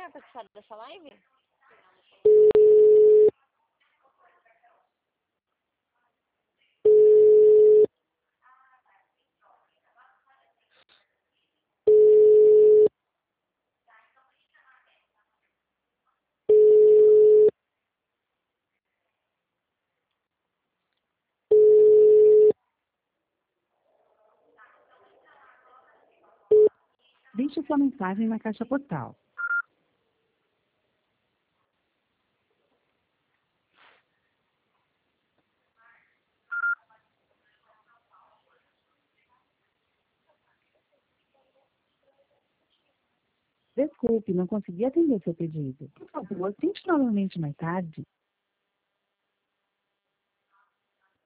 vai participar dessa live? Deixe sua mensagem na caixa postal. Desculpe, não consegui atender seu pedido. Por favor, tente novamente mais tarde.